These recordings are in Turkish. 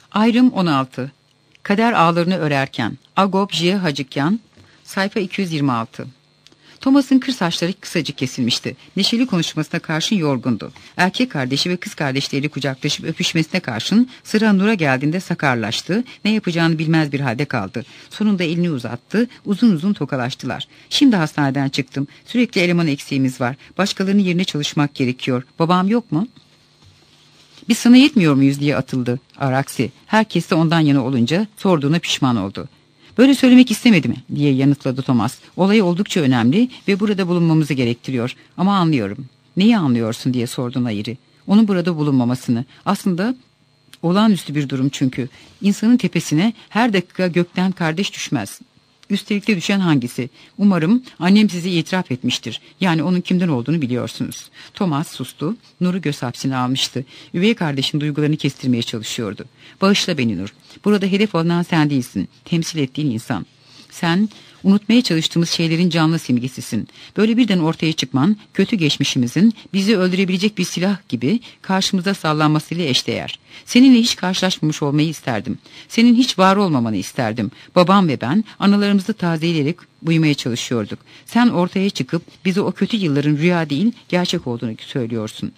Ayrım 16. Kader ağlarını örerken. Agop J. Hacıkyan. Sayfa 226. Thomas'ın kır saçları kısacık kesilmişti. Neşeli konuşmasına karşın yorgundu. Erkek kardeşi ve kız kardeşleri kucaklaşıp öpüşmesine karşın sıra Nur'a geldiğinde sakarlaştı. Ne yapacağını bilmez bir halde kaldı. Sonunda elini uzattı. Uzun uzun tokalaştılar. Şimdi hastaneden çıktım. Sürekli eleman eksiğimiz var. Başkalarının yerine çalışmak gerekiyor. Babam yok mu? Biz sana yetmiyor muyuz diye atıldı Araksi. Herkes de ondan yana olunca sorduğuna pişman oldu. Böyle söylemek istemedim diye yanıtladı Thomas. Olay oldukça önemli ve burada bulunmamızı gerektiriyor. Ama anlıyorum. Neyi anlıyorsun diye sordu Nairi. Onun burada bulunmamasını. Aslında olağanüstü bir durum çünkü. İnsanın tepesine her dakika gökten kardeş düşmez. Üstelik de düşen hangisi? Umarım annem size itiraf etmiştir. Yani onun kimden olduğunu biliyorsunuz. Thomas sustu. Nur'u göz hapsine almıştı. Üvey kardeşin duygularını kestirmeye çalışıyordu. Bağışla beni Nur. Burada hedef alınan sen değilsin. Temsil ettiğin insan. Sen unutmaya çalıştığımız şeylerin canlı simgesisin. Böyle birden ortaya çıkman kötü geçmişimizin bizi öldürebilecek bir silah gibi karşımıza sallanmasıyla eşdeğer. Seninle hiç karşılaşmamış olmayı isterdim. Senin hiç var olmamanı isterdim. Babam ve ben anılarımızı tazeleyerek uyumaya çalışıyorduk. Sen ortaya çıkıp bize o kötü yılların rüya değil gerçek olduğunu söylüyorsun.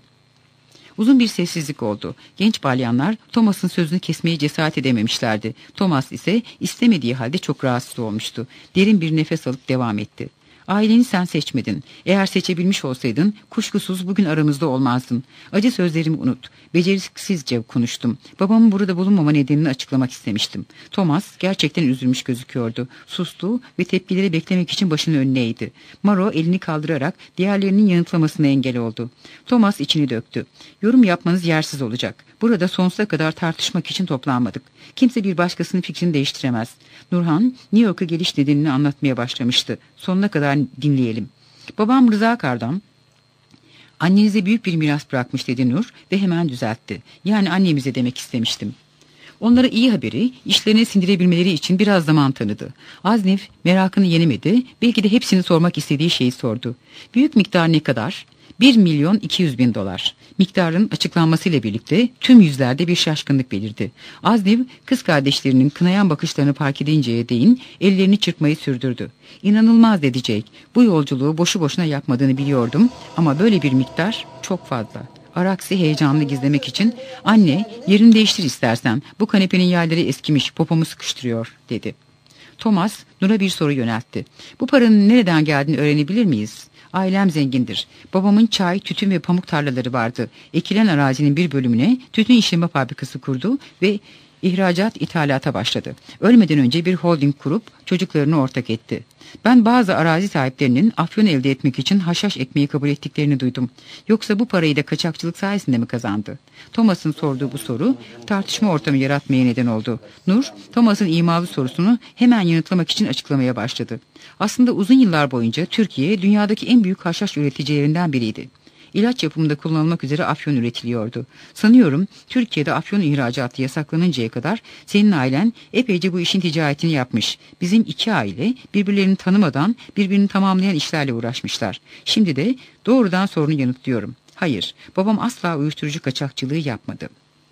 Uzun bir sessizlik oldu. Genç balyanlar Thomas'ın sözünü kesmeye cesaret edememişlerdi. Thomas ise istemediği halde çok rahatsız olmuştu. Derin bir nefes alıp devam etti. Aileni sen seçmedin. Eğer seçebilmiş olsaydın kuşkusuz bugün aramızda olmazdın. Acı sözlerimi unut. Beceriksizce konuştum. Babamın burada bulunmama nedenini açıklamak istemiştim. Thomas gerçekten üzülmüş gözüküyordu. Sustu ve tepkileri beklemek için başını önüne eğdi. Maro elini kaldırarak diğerlerinin yanıtlamasına engel oldu. Thomas içini döktü. Yorum yapmanız yersiz olacak. Burada sonsuza kadar tartışmak için toplanmadık. Kimse bir başkasının fikrini değiştiremez. Nurhan, New York'a geliş nedenini anlatmaya başlamıştı. Sonuna kadar dinleyelim. Babam Rıza Kardan, annenize büyük bir miras bırakmış dedi Nur ve hemen düzeltti. Yani annemize demek istemiştim. Onlara iyi haberi işlerine sindirebilmeleri için biraz zaman tanıdı. Aznev merakını yenemedi, belki de hepsini sormak istediği şeyi sordu. Büyük miktar ne kadar? 1.200.000 dolar. Miktarın açıklanmasıyla birlikte tüm yüzlerde bir şaşkınlık belirdi. Aznev kız kardeşlerinin kınayan bakışlarını fark edinceye değin ellerini çırpmayı sürdürdü. İnanılmaz dedi Jake. Bu yolculuğu boşu boşuna yapmadığını biliyordum ama böyle bir miktar çok fazla. Araksi heyecanını gizlemek için anne yerini değiştir istersen bu kanepenin yerleri eskimiş popomu sıkıştırıyor dedi. Thomas Nur'a bir soru yöneltti. Bu paranın nereden geldiğini öğrenebilir miyiz? Ailem zengindir. Babamın çay, tütün ve pamuk tarlaları vardı. Ekilen arazinin bir bölümüne tütün işleme fabrikası kurdu ve ihracat ithalata başladı. Ölmeden önce bir holding kurup çocuklarını ortak etti. Ben bazı arazi sahiplerinin afyon elde etmek için haşhaş ekmeği kabul ettiklerini duydum. Yoksa bu parayı da kaçakçılık sayesinde mi kazandı? Thomas'ın sorduğu bu soru tartışma ortamı yaratmaya neden oldu. Nur, Thomas'ın imalı sorusunu hemen yanıtlamak için açıklamaya başladı. Aslında uzun yıllar boyunca Türkiye dünyadaki en büyük haşhaş üreticilerinden biriydi. İlaç yapımında kullanılmak üzere afyon üretiliyordu. Sanıyorum Türkiye'de afyon ihracatı yasaklanıncaya kadar senin ailen epeyce bu işin ticaretini yapmış. Bizim iki aile birbirlerini tanımadan birbirini tamamlayan işlerle uğraşmışlar. Şimdi de doğrudan sorunu yanıtlıyorum. Hayır, babam asla uyuşturucu kaçakçılığı yapmadı.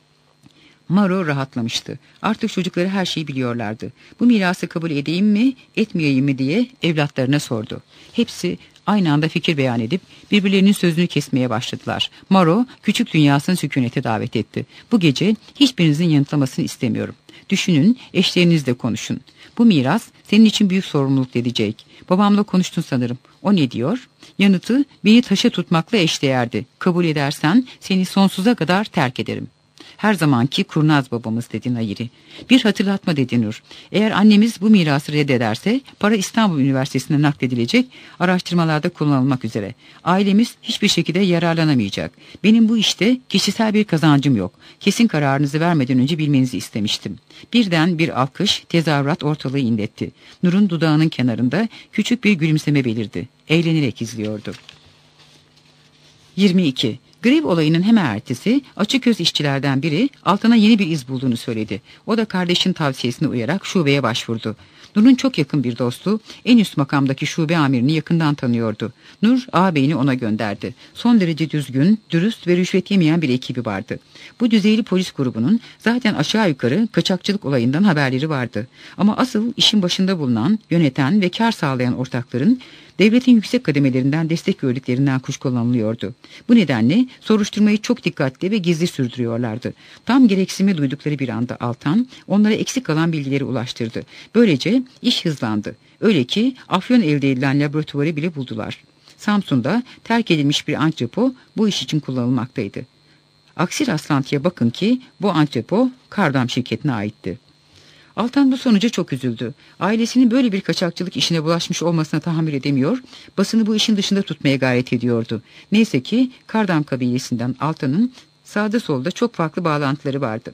Maro rahatlamıştı. Artık çocukları her şeyi biliyorlardı. Bu mirası kabul edeyim mi, etmeyeyim mi diye evlatlarına sordu. Hepsi aynı anda fikir beyan edip birbirlerinin sözünü kesmeye başladılar. Maro küçük dünyasını sükunete davet etti. Bu gece hiçbirinizin yanıtlamasını istemiyorum. Düşünün, eşlerinizle konuşun. Bu miras senin için büyük sorumluluk dedi Jake. Babamla konuştun sanırım. O ne diyor? Yanıtı beni taşa tutmakla eşdeğerdi. Kabul edersen seni sonsuza kadar terk ederim. Her zamanki kurnaz babamız dedi Nairi. Bir hatırlatma dedi Nur. Eğer annemiz bu mirası reddederse para İstanbul Üniversitesi'ne nakledilecek, araştırmalarda kullanılmak üzere. Ailemiz hiçbir şekilde yararlanamayacak. Benim bu işte kişisel bir kazancım yok. Kesin kararınızı vermeden önce bilmenizi istemiştim. Birden bir alkış, tezahürat ortalığı inletti. Nur'un dudağının kenarında küçük bir gülümseme belirdi. Eğlenerek izliyordu. 22. Grev olayının hemen ertesi açıköz işçilerden biri Altan'a yeni bir iz bulduğunu söyledi. O da kardeşin tavsiyesine uyarak şubeye başvurdu. Nur'un çok yakın bir dostu, en üst makamdaki şube amirini yakından tanıyordu. Nur, ağabeyini ona gönderdi. Son derece düzgün, dürüst ve rüşvet yemeyen bir ekibi vardı. Bu düzeyli polis grubunun zaten aşağı yukarı kaçakçılık olayından haberleri vardı. Ama asıl işin başında bulunan, yöneten ve kar sağlayan ortakların devletin yüksek kademelerinden destek gördüklerinden kuşkulanılıyordu. Bu nedenle soruşturmayı çok dikkatli ve gizli sürdürüyorlardı. Tam gereksinimi duydukları bir anda Altan onlara eksik kalan bilgileri ulaştırdı. Böylece iş hızlandı. Öyle ki afyon elde edilen laboratuvarı bile buldular. Samsun'da terk edilmiş bir antrepo bu iş için kullanılmaktaydı. Aksi rastlantıya bakın ki bu antrepo Kardam şirketine aitti. Altan bu sonuca çok üzüldü. Ailesinin böyle bir kaçakçılık işine bulaşmış olmasına tahammül edemiyor, basını bu işin dışında tutmaya gayret ediyordu. Neyse ki Kardam kabilesinden Altan'ın sağda solda çok farklı bağlantıları vardı.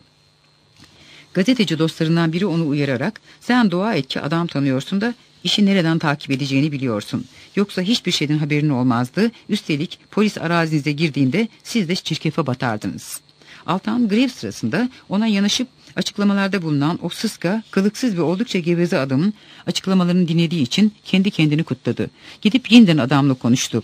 Gazeteci dostlarından biri onu uyararak, "Sen dua et ki adam tanıyorsun da işi nereden takip edeceğini biliyorsun. Yoksa hiçbir şeyden haberin olmazdı. Üstelik polis arazinize girdiğinde siz de çirkefe batardınız." Altan grev sırasında ona yanaşıp açıklamalarda bulunan o sıska, kılıksız ve oldukça geveze adamın açıklamalarını dinlediği için kendi kendini kutladı. Gidip yeniden adamla konuştu.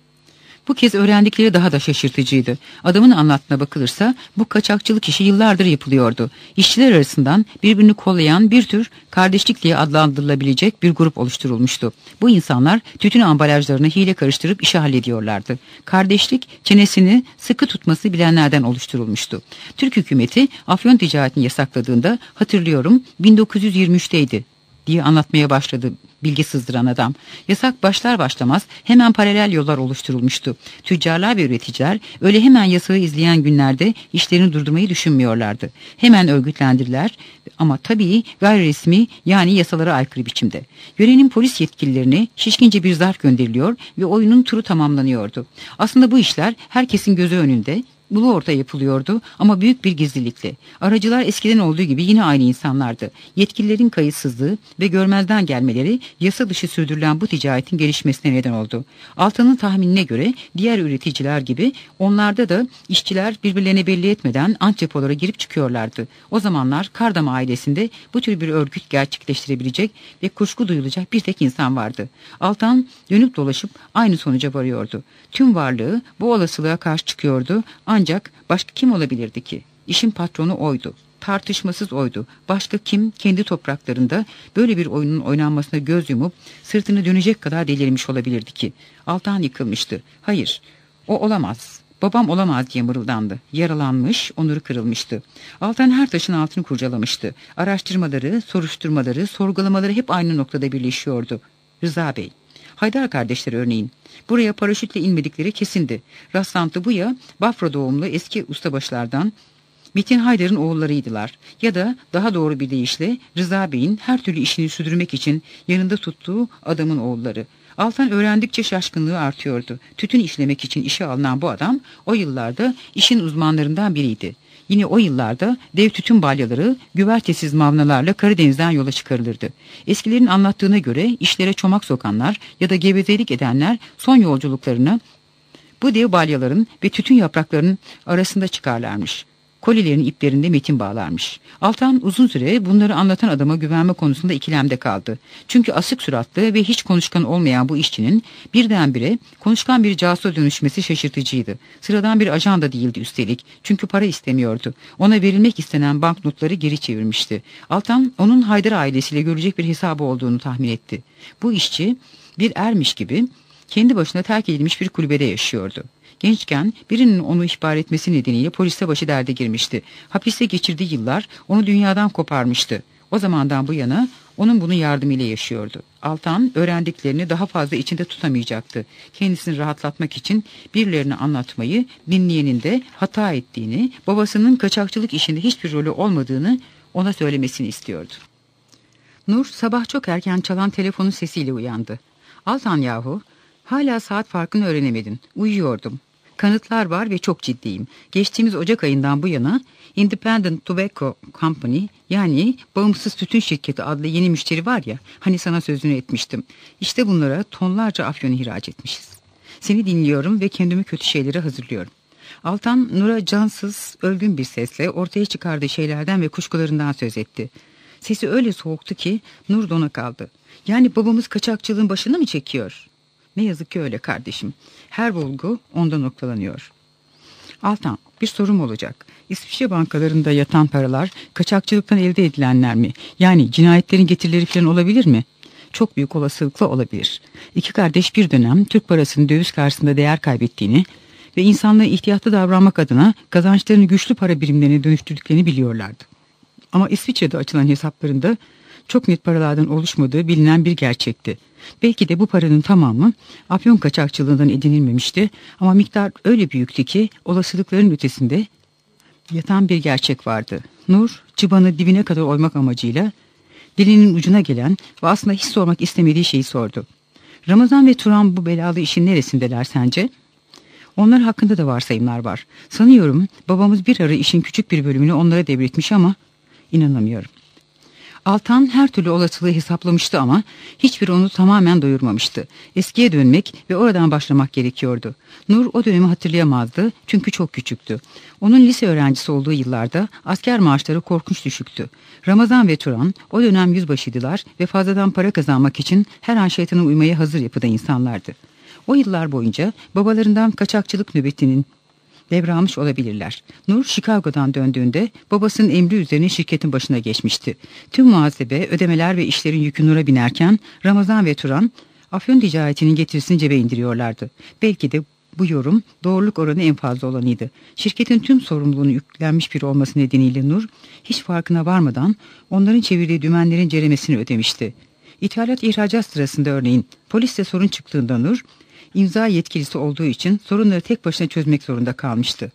Bu kez öğrendikleri daha da şaşırtıcıydı. Adamın anlattığına bakılırsa bu kaçakçılık işi yıllardır yapılıyordu. İşçiler arasından birbirini kollayan bir tür kardeşlik diye adlandırılabilecek bir grup oluşturulmuştu. Bu insanlar tütün ambalajlarını hile karıştırıp işi hallediyorlardı. Kardeşlik çenesini sıkı tutması bilenlerden oluşturulmuştu. Türk hükümeti afyon ticaretini yasakladığında, hatırlıyorum, 1923'teydi diye anlatmaya başladı bilgi sızdıran adam. Yasak başlar başlamaz hemen paralel yollar oluşturulmuştu. Tüccarlar ve üreticiler öyle hemen yasağı izleyen günlerde işlerini durdurmayı düşünmüyorlardı. Hemen örgütlendiler ama tabii gayri resmi, yani yasalara aykırı biçimde. Yörenin polis yetkililerine şişkince bir zarf gönderiliyor ve oyunun turu tamamlanıyordu. Aslında bu işler herkesin gözü önünde, ulu orta yapılıyordu ama büyük bir gizlilikle. Aracılar eskiden olduğu gibi yine aynı insanlardı. Yetkililerin kayıtsızlığı ve görmezden gelmeleri yasa dışı sürdürülen bu ticaretin gelişmesine neden oldu. Altan'ın tahminine göre diğer üreticiler gibi onlarda da işçiler birbirlerine belli etmeden antrepolara girip çıkıyorlardı. O zamanlar Kardam ailesinde bu tür bir örgüt gerçekleştirebilecek ve kuşku duyulacak bir tek insan vardı. Altan dönüp dolaşıp aynı sonuca varıyordu. Tüm varlığı bu olasılığa karşı çıkıyordu. Ancak başka kim olabilirdi ki? İşin patronu oydu. Tartışmasız oydu. Başka kim kendi topraklarında böyle bir oyunun oynanmasına göz yumup sırtını dönecek kadar delirmiş olabilirdi ki? Altan yıkılmıştı. Hayır, o olamaz. Babam olamaz diye mırıldandı. Yaralanmış, onuru kırılmıştı. Altan her taşın altını kurcalamıştı. Araştırmaları, soruşturmaları, sorgulamaları hep aynı noktada birleşiyordu. Rıza Bey. Haydar kardeşler örneğin. Buraya paraşütle inmedikleri kesindi. Rastlantı bu ya, Bafra doğumlu eski ustabaşlardan Metin Haydar'ın oğullarıydılar. Ya da daha doğru bir deyişle Rıza Bey'in her türlü işini sürdürmek için yanında tuttuğu adamın oğulları. Altan öğrendikçe şaşkınlığı artıyordu. Tütün işlemek için işe alınan bu adam o yıllarda işin uzmanlarından biriydi. Yine o yıllarda dev tütün balyaları güvertesiz mavnalarla Karadeniz'den yola çıkarılırdı. Eskilerin anlattığına göre işlere çomak sokanlar ya da gevezelik edenler son yolculuklarını bu dev balyaların ve tütün yapraklarının arasında çıkarlarmış. Kolilerin iplerinde metin bağlarmış. Altan uzun süre bunları anlatan adama güvenme konusunda ikilemde kaldı. Çünkü asık suratlı ve hiç konuşkan olmayan bu işçinin birdenbire konuşkan bir casusa dönüşmesi şaşırtıcıydı. Sıradan bir ajan da değildi üstelik. Çünkü para istemiyordu. Ona verilmek istenen banknotları geri çevirmişti. Altan onun Haydar ailesiyle görecek bir hesabı olduğunu tahmin etti. Bu işçi bir ermiş gibi kendi başına terk edilmiş bir kulübede yaşıyordu. Gençken birinin onu ihbar etmesi nedeniyle polise başı derde girmişti. Hapiste geçirdiği yıllar onu dünyadan koparmıştı. O zamandan bu yana onun bunun yardımıyla yaşıyordu. Altan öğrendiklerini daha fazla içinde tutamayacaktı. Kendisini rahatlatmak için birilerine anlatmayı, dinleyenin de hata ettiğini, babasının kaçakçılık işinde hiçbir rolü olmadığını ona söylemesini istiyordu. Nur sabah çok erken çalan telefonun sesiyle uyandı. "Altan yahu, hala saat farkını öğrenemedin. Uyuyordum. Kanıtlar var ve çok ciddiyim. Geçtiğimiz Ocak ayından bu yana Independent Tobacco Company, yani Bağımsız Tütün Şirketi adlı yeni müşteri var ya, hani sana sözünü etmiştim. İşte bunlara tonlarca afyon ihraç etmişiz. Seni dinliyorum ve kendimi kötü şeylere hazırlıyorum. Altan Nur'a cansız, ölgün bir sesle ortaya çıkardığı şeylerden ve kuşkularından söz etti. Sesi öyle soğuktu ki Nur dona kaldı. Yani babamız kaçakçılığın başını mı çekiyor? Ne yazık ki öyle kardeşim. Her bulgu onda noktalanıyor. Altan, bir sorum olacak. İsviçre bankalarında yatan paralar kaçakçılıktan elde edilenler mi? Yani cinayetlerin getirileri falan olabilir mi? Çok büyük olasılıkla olabilir. İki kardeş bir dönem Türk parasının döviz karşısında değer kaybettiğini ve insanlığa ihtiyatlı davranmak adına kazançlarını güçlü para birimlerine dönüştürdüklerini biliyorlardı. Ama İsviçre'de açılan hesaplarında çok net paralardan oluşmadığı bilinen bir gerçekti. Belki de bu paranın tamamı afyon kaçakçılığından edinilmemişti ama miktar öyle büyüktü ki olasılıkların ötesinde yatan bir gerçek vardı. Nur, çıbanı dibine kadar oymak amacıyla dilinin ucuna gelen ve aslında hiç sormak istemediği şeyi sordu. Ramazan ve Turan bu belalı işin neresindeler sence? Onlar hakkında da varsayımlar var. Sanıyorum babamız bir ara işin küçük bir bölümünü onlara devretmiş ama inanamıyorum. Altan her türlü olasılığı hesaplamıştı ama hiçbir onu tamamen doyurmamıştı. Eskiye dönmek ve oradan başlamak gerekiyordu. Nur o dönemi hatırlayamazdı çünkü çok küçüktü. Onun lise öğrencisi olduğu yıllarda asker maaşları korkunç düşüktü. Ramazan ve Turan o dönem yüzbaşıydılar ve fazladan para kazanmak için her an şeytana uymaya hazır yapıda insanlardı. O yıllar boyunca babalarından kaçakçılık nöbetinin devralmış olabilirler. Nur Chicago'dan döndüğünde babasının emri üzerine şirketin başına geçmişti. Tüm muhasebe, ödemeler ve işlerin yükü Nur'a binerken Ramazan ve Turan afyon ticaretinin getirisini cebe indiriyorlardı. Belki de bu yorum doğruluk oranı en fazla olanıydı. Şirketin tüm sorumluluğunu yüklenmiş biri olması nedeniyle Nur hiç farkına varmadan onların çevirdiği dümenlerin ceremesini ödemişti. İthalat ihracat sırasında örneğin polisle sorun çıktığında Nur imza yetkilisi olduğu için sorunları tek başına çözmek zorunda kalmıştı.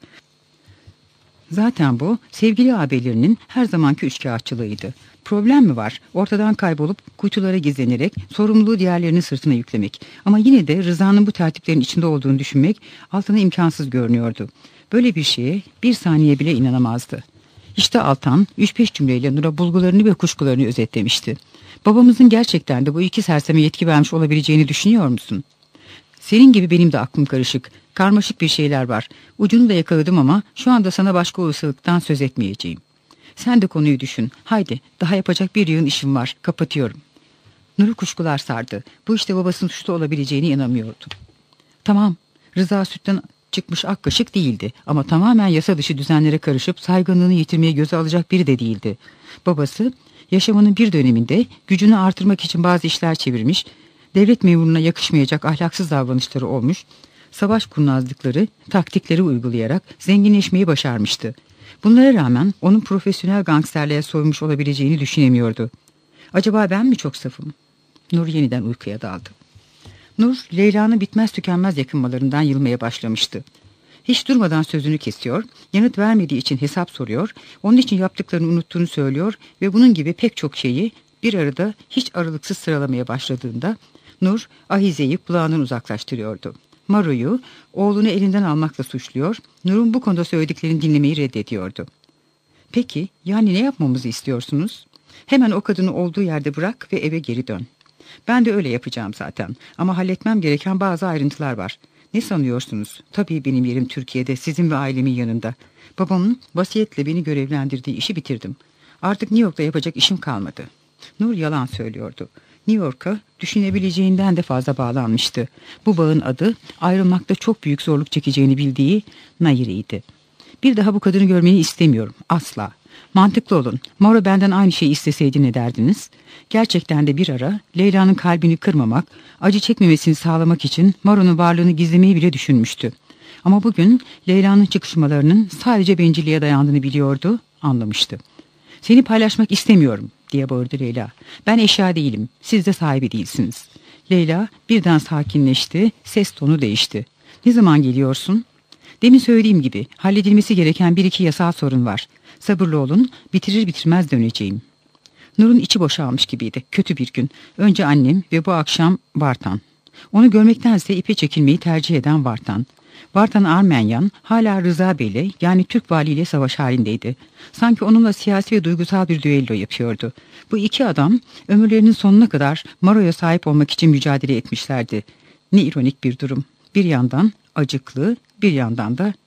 Zaten bu sevgili ağabeylerinin her zamanki üçkağıtçılığıydı. Problem mi var? Ortadan kaybolup kuytulara gizlenerek sorumluluğu diğerlerinin sırtına yüklemek. Ama yine de Rıza'nın bu tertiplerin içinde olduğunu düşünmek Altan'a imkansız görünüyordu. Böyle bir şeye bir saniye bile inanamazdı. İşte Altan 3-5 cümleyle Nur'a bulgularını ve kuşkularını özetlemişti. Babamızın gerçekten de bu iki serseme yetki vermiş olabileceğini düşünüyor musun? Senin gibi benim de aklım karışık. Karmaşık bir şeyler var. Ucunu da yakaladım ama şu anda sana başka olasılıktan söz etmeyeceğim. Sen de konuyu düşün. Haydi, daha yapacak bir yığın işim var. Kapatıyorum. Nur'u kuşkular sardı. Bu işte babasının suçlu olabileceğine inanamıyordu. Tamam, Rıza sütten çıkmış ak kaşık değildi. Ama tamamen yasa dışı düzenlere karışıp saygınlığını yitirmeye göze alacak biri de değildi. Babası, yaşamının bir döneminde gücünü artırmak için bazı işler çevirmiş, devlet memuruna yakışmayacak ahlaksız davranışları olmuş, savaş kurnazlıkları, taktikleri uygulayarak zenginleşmeyi başarmıştı. Bunlara rağmen onun profesyonel gangsterliğe soymuş olabileceğini düşünemiyordu. Acaba ben mi çok safım? Nur yeniden uykuya daldı. Nur, Leyla'nın bitmez tükenmez yakınmalarından yılmaya başlamıştı. Hiç durmadan sözünü kesiyor, yanıt vermediği için hesap soruyor, onun için yaptıklarını unuttuğunu söylüyor ve bunun gibi pek çok şeyi bir arada hiç aralıksız sıralamaya başladığında Nur, Ahize'yi kulağından uzaklaştırıyordu. Maro'yu oğlunu elinden almakla suçluyor, Nur'un bu konuda söylediklerini dinlemeyi reddediyordu. Peki, yani ne yapmamızı istiyorsunuz? Hemen o kadını olduğu yerde bırak ve eve geri dön. Ben de öyle yapacağım zaten ama halletmem gereken bazı ayrıntılar var. Ne sanıyorsunuz? Tabii benim yerim Türkiye'de, sizin ve ailemin yanında. Babamın vasiyetle beni görevlendirdiği işi bitirdim. Artık New York'ta yapacak işim kalmadı. Nur yalan söylüyordu. New York'a düşünebileceğinden de fazla bağlanmıştı. Bu bağın adı ayrılmakta çok büyük zorluk çekeceğini bildiği Nayir'iydi. Bir daha bu kadını görmeni istemiyorum. Asla. Mantıklı olun. Maro benden aynı şeyi isteseydi ne derdiniz? Gerçekten de bir ara Leyla'nın kalbini kırmamak, acı çekmemesini sağlamak için Maro'nun varlığını gizlemeyi bile düşünmüştü. Ama bugün Leyla'nın çıkışmalarının sadece bencilliğe dayandığını biliyordu, anlamıştı. Seni paylaşmak istemiyorum diye bağırdı Leyla. Ben eşya değilim, siz de sahibi değilsiniz. Leyla birden sakinleşti, ses tonu değişti. Ne zaman geliyorsun? Demin söylediğim gibi halledilmesi gereken bir iki yasal sorun var. Sabırlı olun, bitirir bitirmez döneceğim. Nur'un içi boşalmış gibiydi. Kötü bir gün. Önce annem ve bu akşam Vartan. Onu görmektense ipe çekilmeyi tercih eden Vartan. Vartan Armenyan hala Rıza Bey'le yani Türk valiyle savaş halindeydi. Sanki onunla siyasi ve duygusal bir düello yapıyordu. Bu iki adam ömürlerinin sonuna kadar Maro'ya sahip olmak için mücadele etmişlerdi. Ne ironik bir durum. Bir yandan acıklı, bir yandan da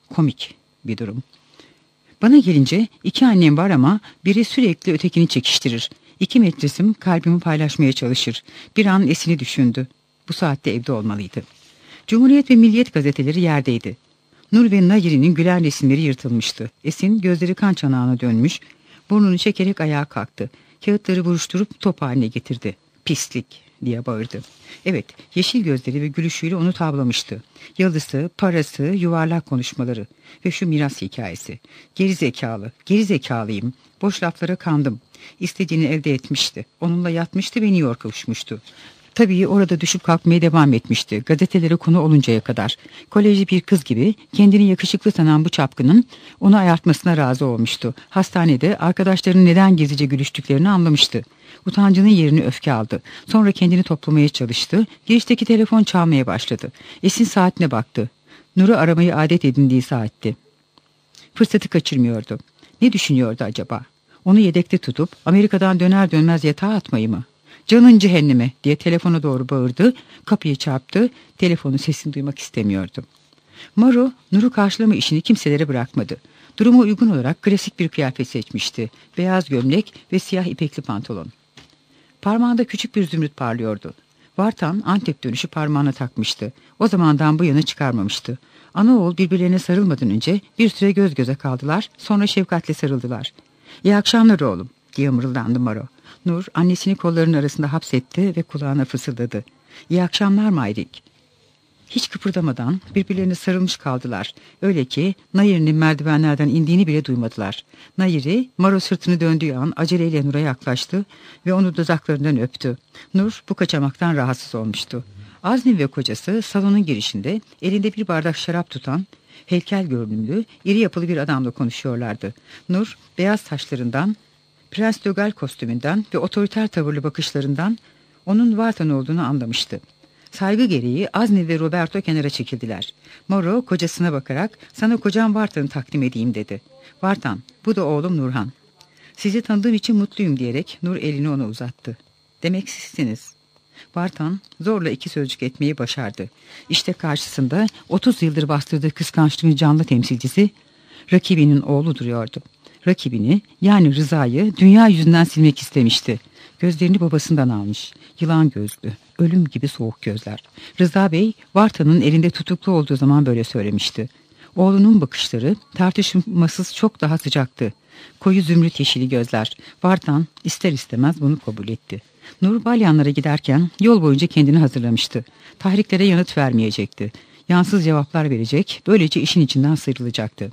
Komik bir durum. Bana gelince 2 annem var ama biri sürekli ötekini çekiştirir. 2 metresim kalbimi paylaşmaya çalışır. Bir an Esin'i düşündü. Bu saatte evde olmalıydı. Cumhuriyet ve Milliyet gazeteleri yerdeydi. Nur ve Nayir'in gülen resimleri yırtılmıştı. Esin gözleri kan çanağına dönmüş, burnunu çekerek ayağa kalktı. Kağıtları buruşturup top haline getirdi. Pislik diye bağırdı. Evet, yeşil gözleri ve gülüşüyle onu tavlamıştı. Yalısı, parası, yuvarlak konuşmaları ve şu miras hikayesi. Geri zekalıyım. Boş laflara kandım. İstediğini elde etmişti. Onunla yatmıştı ve New York'a uçmuştu. Tabii orada düşüp kalkmaya devam etmişti. Gazetelere konu oluncaya kadar. Kolejli bir kız gibi kendini yakışıklı sanan bu çapkının onu ayartmasına razı olmuştu. Hastanede arkadaşlarının neden gizlice gülüştüklerini anlamıştı. Utancının yerini öfke aldı. Sonra kendini toplamaya çalıştı. Girişteki telefon çalmaya başladı. Esin saatine baktı. Nur'u aramayı adet edindiği saatti. Fırsatı kaçırmıyordu. Ne düşünüyordu acaba? Onu yedekte tutup Amerika'dan döner dönmez yatağa atmayı mı? Canın cehenneme diye telefona doğru bağırdı. Kapıyı çarptı. Telefonu sesini duymak istemiyordu. Maro, Nur'u karşılama işini kimselere bırakmadı. Duruma uygun olarak klasik bir kıyafet seçmişti. Beyaz gömlek ve siyah ipekli pantolon. Parmağında küçük bir zümrüt parlıyordu. Vartan Antep dönüşü parmağına takmıştı. O zamandan bu yana çıkarmamıştı. Ana oğul birbirlerine sarılmadan önce bir süre göz göze kaldılar. Sonra şefkatle sarıldılar. "İyi akşamlar oğlum," diye mırıldandı Maro. Nur annesini kollarının arasında hapsetti ve kulağına fısıldadı. "İyi akşamlar Mayrik." Hiç kıpırdamadan birbirlerine sarılmış kaldılar. Öyle ki Nayir'in merdivenlerden indiğini bile duymadılar. Nayir'i Maro sırtını döndüğü an aceleyle Nur'a yaklaştı ve onu dudaklarından öptü. Nur bu kaçamaktan rahatsız olmuştu. Azmi ve kocası salonun girişinde elinde bir bardak şarap tutan heykel görünümlü, iri yapılı bir adamla konuşuyorlardı. Nur beyaz saçlarından, Prens de Galles kostümünden ve otoriter tavırlı bakışlarından onun Vartan olduğunu anlamıştı. Saygı gereği Azmi ve Roberto kenara çekildiler. Moro kocasına bakarak "Sana kocam Vartan'ı takdim edeyim," dedi. "Vartan, bu da oğlum Nurhan. Sizi tanıdığım için mutluyum," diyerek Nur elini ona uzattı. "Demek sizsiniz." Vartan zorla 2 sözcük etmeyi başardı. İşte karşısında 30 yıldır bastırdığı kıskançlığın canlı temsilcisi rakibinin oğlu duruyordu. Rakibini, yani Rıza'yı dünya yüzünden silmek istemişti. Gözlerini babasından almış. Yılan gözlü, ölüm gibi soğuk gözler. Rıza Bey, Vartan'ın elinde tutuklu olduğu zaman böyle söylemişti. Oğlunun bakışları tartışmasız çok daha sıcaktı. Koyu zümrüt yeşili gözler. Vartan ister istemez bunu kabul etti. Nur balyanlara giderken yol boyunca kendini hazırlamıştı. Tahriklere yanıt vermeyecekti. Yansız cevaplar verecek, böylece işin içinden sıyrılacaktı.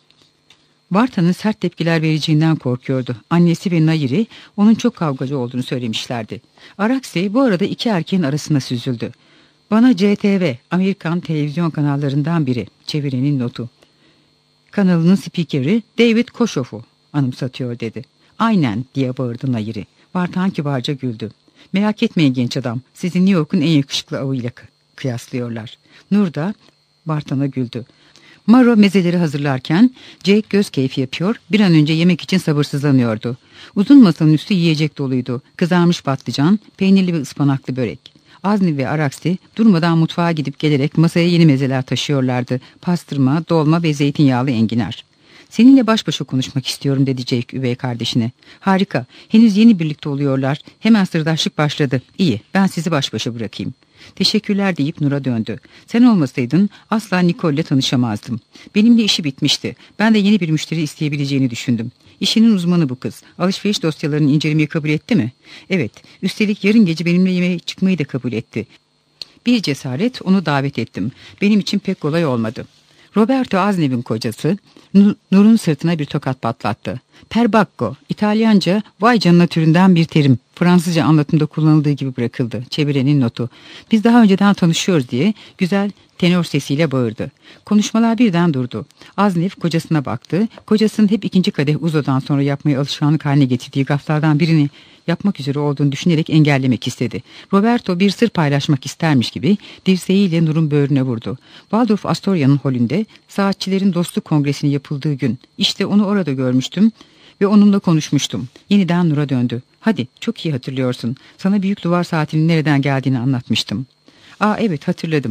Vartan'ın sert tepkiler vereceğinden korkuyordu. Annesi ve Nayir'i onun çok kavgacı olduğunu söylemişlerdi. Araksi bu arada 2 erkeğin arasına süzüldü. "Bana CTV, Amerikan televizyon kanallarından biri," çevirenin notu. "Kanalının spikeri David Koshoff'u anımsatıyor," dedi. "Aynen," diye bağırdı Nayir'i. Vartan kibarca güldü. "Merak etmeyin genç adam, sizi New York'un en yakışıklı avıyla kıyaslıyorlar." Nur da Vartan'a güldü. Maro mezeleri hazırlarken Jake göz keyfi yapıyor, bir an önce yemek için sabırsızlanıyordu. Uzun masanın üstü yiyecek doluydu. Kızarmış patlıcan, peynirli ve ıspanaklı börek. Azmi ve Araksi durmadan mutfağa gidip gelerek masaya yeni mezeler taşıyorlardı. Pastırma, dolma ve zeytinyağlı enginar. "Seninle baş başa konuşmak istiyorum," dedi Jake üvey kardeşine. "Harika, henüz yeni birlikte oluyorlar. Hemen sırdaşlık başladı. İyi, ben sizi baş başa bırakayım." "Teşekkürler," deyip Nur'a döndü. "Sen olmasaydın asla Nicole'le tanışamazdım. Benimle işi bitmişti. Ben de yeni bir müşteri isteyebileceğini düşündüm. İşinin uzmanı bu kız. Alışveriş dosyalarını incelemeyi kabul etti mi?" "Evet, üstelik yarın gece benimle yemeğe çıkmayı da kabul etti. Bir cesaret onu davet ettim. Benim için pek kolay olmadı." Roberto Aznev'in kocası Nur'un sırtına bir tokat patlattı. "Perbacco, İtalyanca vay canına türünden bir terim. Fransızca anlatımda kullanıldığı gibi bırakıldı." Çevirenin notu. "Biz daha önceden tanışıyoruz," diye güzel tenor sesiyle bağırdı. Konuşmalar birden durdu. Aznev kocasına baktı. Kocasının hep 2. kadeh uzodan sonra yapmayı alışkanlık haline getirdiği gaflardan birini yapmak üzere olduğunu düşünerek engellemek istedi. Roberto bir sır paylaşmak istermiş gibi dirseğiyle Nur'un böğrüne vurdu. Waldorf Astoria'nın holünde saatçilerin dostluk kongresinin yapıldığı gün. İşte onu orada görmüştüm ve onunla konuşmuştum. Yeniden Nur'a döndü. "Hadi, çok iyi hatırlıyorsun. Sana büyük duvar saatinin nereden geldiğini anlatmıştım." "Aa, evet, hatırladım.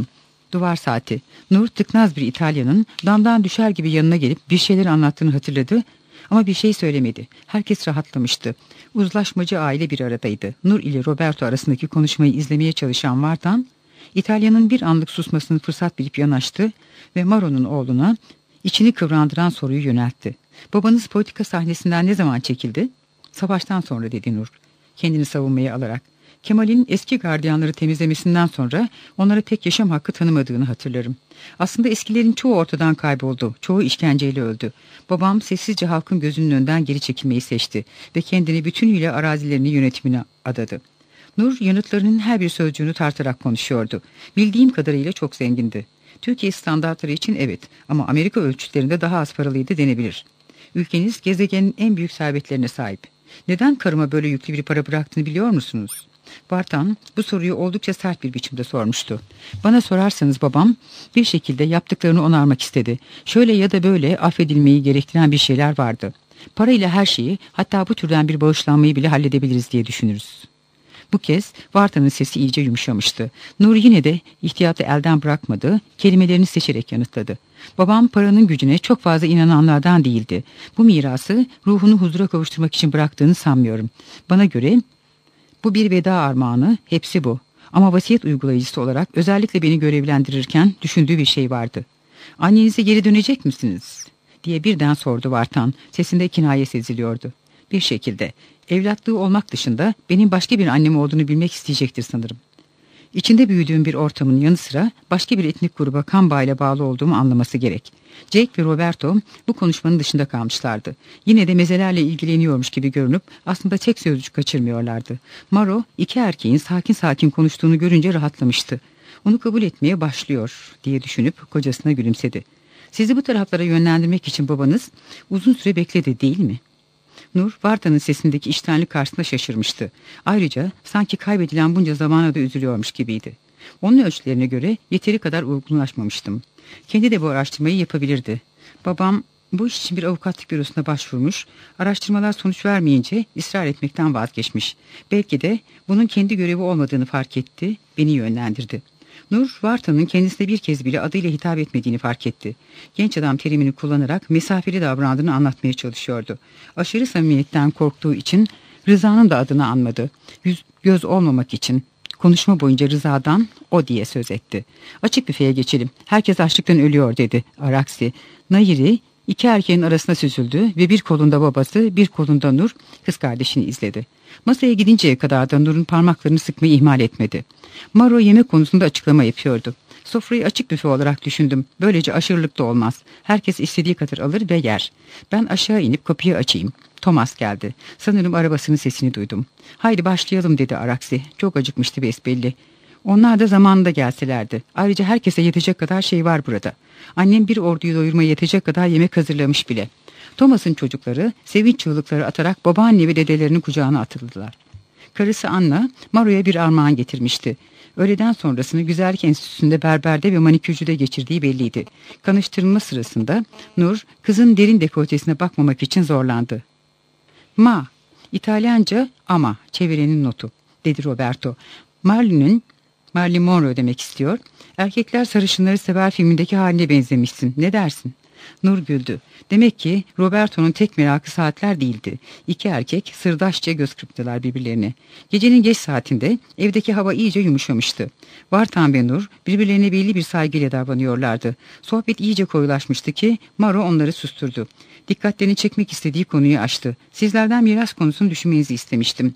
Duvar saati. Nur tıknaz bir İtalyanın damdan düşer gibi yanına gelip bir şeyler anlattığını hatırladı ama bir şey söylemedi. Herkes rahatlamıştı. Uzlaşmacı aile bir aradaydı. Nur ile Roberto arasındaki konuşmayı izlemeye çalışan Vartan, İtalyanın bir anlık susmasını fırsat bilip yanaştı ve Maro'nun oğluna içini kıvrandıran soruyu yöneltti. Babanız politika sahnesinden ne zaman çekildi? Savaştan sonra, dedi Nur, kendini savunmaya alarak. Kemal'in eski gardiyanları temizlemesinden sonra onlara tek yaşam hakkı tanımadığını hatırlarım. Aslında eskilerin çoğu ortadan kayboldu, çoğu işkenceyle öldü. Babam sessizce halkın gözünün önünden geri çekilmeyi seçti ve kendini bütünüyle arazilerini yönetimine adadı. Nur yanıtlarının her bir sözcüğünü tartarak konuşuyordu. Bildiğim kadarıyla çok zengindi. Türkiye standartları için evet, ama Amerika ölçütlerinde daha az paralıydı denebilir. Ülkeniz gezegenin en büyük servetlerine sahip. Neden karıma böyle yüklü bir para bıraktığını biliyor musunuz? Bartan bu soruyu oldukça sert bir biçimde sormuştu. Bana sorarsanız babam bir şekilde yaptıklarını onarmak istedi. Şöyle ya da böyle affedilmeyi gerektiren bir şeyler vardı. Parayla her şeyi, hatta bu türden bir bağışlanmayı bile halledebiliriz diye düşünürüz. Bu kez Vartan'ın sesi iyice yumuşamıştı. Nur yine de ihtiyatı elden bırakmadı, kelimelerini seçerek yanıtladı. Babam paranın gücüne çok fazla inananlardan değildi. Bu mirası ruhunu huzura kavuşturmak için bıraktığını sanmıyorum. Bana göre bu bir veda armağanı, hepsi bu. Ama vasiyet uygulayıcısı olarak özellikle beni görevlendirirken düşündüğü bir şey vardı. Annenize geri dönecek misiniz? Diye birden sordu Vartan. Sesinde kinaye seziliyordu. Bir şekilde. Evlatlığı olmak dışında benim başka bir annem olduğunu bilmek isteyecektir sanırım. İçinde büyüdüğüm bir ortamın yanı sıra başka bir etnik gruba kan bağıyla bağlı olduğumu anlaması gerek. Jake ve Roberto bu konuşmanın dışında kalmışlardı. Yine de mezelerle ilgileniyormuş gibi görünüp aslında tek sözcük kaçırmıyorlardı. Maro iki erkeğin sakin sakin konuştuğunu görünce rahatlamıştı. Onu kabul etmeye başlıyor diye düşünüp kocasına gülümsedi. Sizi bu taraflara yönlendirmek için babanız uzun süre bekledi, değil mi? Nur, Vartan'ın sesindeki içtenlik karşısında şaşırmıştı. Ayrıca sanki kaybedilen bunca zamana da üzülüyormuş gibiydi. Onun ölçülerine göre yeteri kadar olgunlaşmamıştım. Kendi de bu araştırmayı yapabilirdi. Babam bu iş için bir avukatlık bürosuna başvurmuş, araştırmalar sonuç vermeyince ısrar etmekten vazgeçmiş. Belki de bunun kendi görevi olmadığını fark etti, beni yönlendirdi. Nur, Vartan'ın kendisine bir kez bile adıyla hitap etmediğini fark etti. Genç adam terimini kullanarak mesafeli davrandığını anlatmaya çalışıyordu. Aşırı samimiyetten korktuğu için Rıza'nın da adını anmadı. Yüz göz olmamak için konuşma boyunca Rıza'dan o diye söz etti. Açık büfeye geçelim. Herkes açlıktan ölüyor, dedi Araksi. Nahiri iki erkeğin arasına süzüldü ve bir kolunda babası, bir kolunda Nur kız kardeşini izledi. Masaya gidinceye kadar da Nur'un parmaklarını sıkmayı ihmal etmedi. Maro yemek konusunda açıklama yapıyordu. Sofrayı açık büfe olarak düşündüm. Böylece aşırılık da olmaz. Herkes istediği kadar alır ve yer. Ben aşağı inip kapıyı açayım. Thomas geldi. Sanırım arabasının sesini duydum. Haydi başlayalım, dedi Araksi. Çok acıkmıştı besbelli. Onlar da zamanında gelselerdi. Ayrıca herkese yetecek kadar şey var burada. Annem bir orduyu doyurmaya yetecek kadar yemek hazırlamış bile. Thomas'ın çocukları sevinç çığlıkları atarak babaanne ve dedelerinin kucağına atıldılar. Karısı Anna, Maro'ya bir armağan getirmişti. Öğleden sonrasını güzellik enstitüsünde berberde ve manikürcüde geçirdiği belliydi. Kanıştırılma sırasında Nur, kızın derin dekoltesine bakmamak için zorlandı. Ma, İtalyanca ama, çevirenin notu, dedi Roberto. Marilyn Monroe demek istiyor. Erkekler sarışınları sever filmindeki haline benzemişsin. Ne dersin? Nur güldü. Demek ki Roberto'nun tek merakı saatler değildi. İki erkek sırdaşça göz kırptılar birbirlerine. Gecenin geç saatinde evdeki hava iyice yumuşamıştı. Vartan ve Nur birbirlerine belli bir saygıyla davranıyorlardı. Sohbet iyice koyulaşmıştı ki Maro onları susturdu. Dikkatlerini çekmek istediği konuyu açtı. Sizlerden miras konusunu düşünmenizi istemiştim.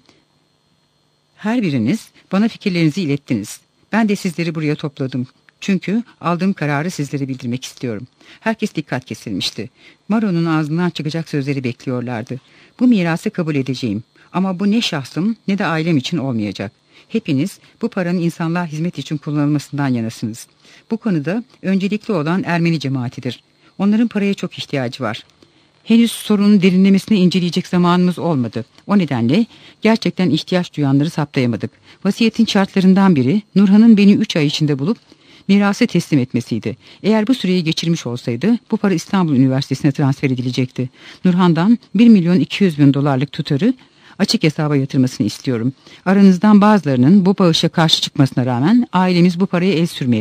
Her biriniz bana fikirlerinizi ilettiniz. Ben de sizleri buraya topladım. Çünkü aldığım kararı sizlere bildirmek istiyorum. Herkes dikkat kesilmişti. Maro'nun ağzından çıkacak sözleri bekliyorlardı. Bu mirası kabul edeceğim. Ama bu ne şahsım ne de ailem için olmayacak. Hepiniz bu paranın insanlığa hizmet için kullanılmasından yanasınız. Bu konuda öncelikli olan Ermeni cemaatidir. Onların paraya çok ihtiyacı var. Henüz sorunun derinlemesine inceleyecek zamanımız olmadı. O nedenle gerçekten ihtiyaç duyanları saptayamadık. Vasiyetin şartlarından biri Nurhan'ın beni 3 ay içinde bulup mirası teslim etmesiydi. Eğer bu süreyi geçirmiş olsaydı bu para İstanbul Üniversitesi'ne transfer edilecekti. Nurhan'dan 1.200.000 dolarlık tutarı açık hesaba yatırmasını istiyorum. Aranızdan bazılarının bu bağışa karşı çıkmasına rağmen ailemiz bu paraya el sürmeyecek.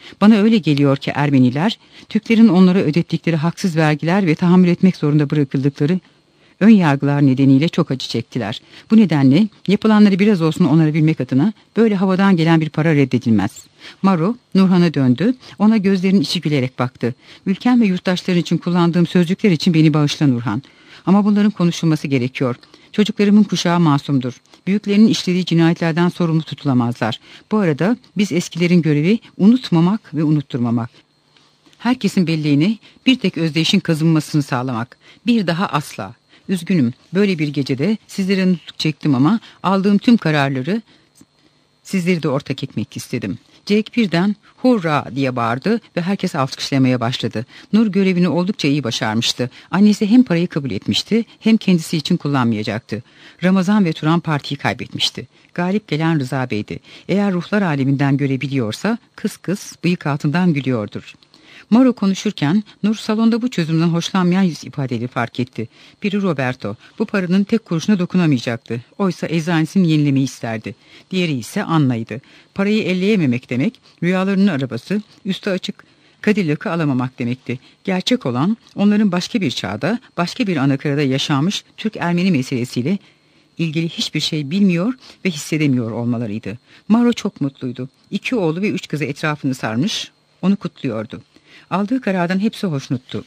Bana öyle geliyor ki Ermeniler, Türklerin onlara ödettikleri haksız vergiler ve tahammül etmek zorunda bırakıldıkları ön yargılar nedeniyle çok acı çektiler. Bu nedenle yapılanları biraz olsun onarabilmek adına böyle havadan gelen bir para reddedilmez. Maro, Nurhan'a döndü. Ona gözlerinin içi gülerek baktı. Ülkem ve yurttaşların için kullandığım sözcükler için beni bağışla Nurhan. Ama bunların konuşulması gerekiyor. Çocuklarımın kuşağı masumdur. Büyüklerinin işlediği cinayetlerden sorumlu tutulamazlar. Bu arada biz eskilerin görevi unutmamak ve unutturmamak. Herkesin belleğine bir tek özdeyişin kazınmasını sağlamak. Bir daha asla. Üzgünüm, böyle bir gecede sizlere nutuk çektim ama aldığım tüm kararları sizleri de ortak etmek istedim. Jake birden hurra diye bağırdı ve herkes alkışlamaya başladı. Nur görevini oldukça iyi başarmıştı. Annesi hem parayı kabul etmişti hem kendisi için kullanmayacaktı. Ramazan ve Turan partiyi kaybetmişti. Galip gelen Rıza Bey'di. Eğer ruhlar aleminden görebiliyorsa kıs kıs bıyık altından gülüyordur. Maro konuşurken Nur salonda bu çözümden hoşlanmayan yüz ifadeleri fark etti. Biri Roberto, bu paranın tek kuruşuna dokunamayacaktı. Oysa eczanesini yenilemeyi isterdi. Diğeri ise Anna'ydı. Parayı elleyememek demek, rüyalarının arabası, üstü açık Cadillac'ı alamamak demekti. Gerçek olan onların başka bir çağda, başka bir anakarada yaşanmış Türk-Ermeni meselesiyle ilgili hiçbir şey bilmiyor ve hissedemiyor olmalarıydı. Maro çok mutluydu. 2 oğlu ve 3 kızı etrafını sarmış, onu kutluyordu. Aldığı karardan hepsi hoşnuttu.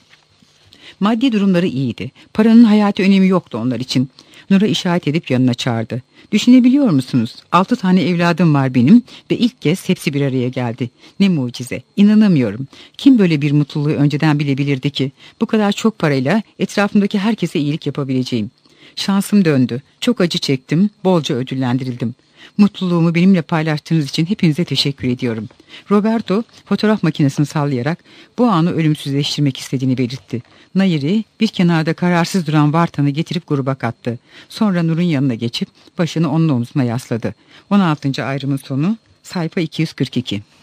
Maddi durumları iyiydi. Paranın hayati önemi yoktu onlar için. Nur'a işaret edip yanına çağırdı. Düşünebiliyor musunuz? 6 tane evladım var benim ve ilk kez hepsi bir araya geldi. Ne mucize. İnanamıyorum. Kim böyle bir mutluluğu önceden bilebilirdi ki? Bu kadar çok parayla etrafımdaki herkese iyilik yapabileceğim. Şansım döndü. Çok acı çektim. Bolca ödüllendirildim. Mutluluğumu benimle paylaştığınız için hepinize teşekkür ediyorum. Roberto fotoğraf makinesini sallayarak bu anı ölümsüzleştirmek istediğini belirtti. Nairi bir kenarda kararsız duran Vartan'ı getirip gruba kattı. Sonra Nur'un yanına geçip başını onun omzuna yasladı. 16. ayrımın sonu sayfa 242.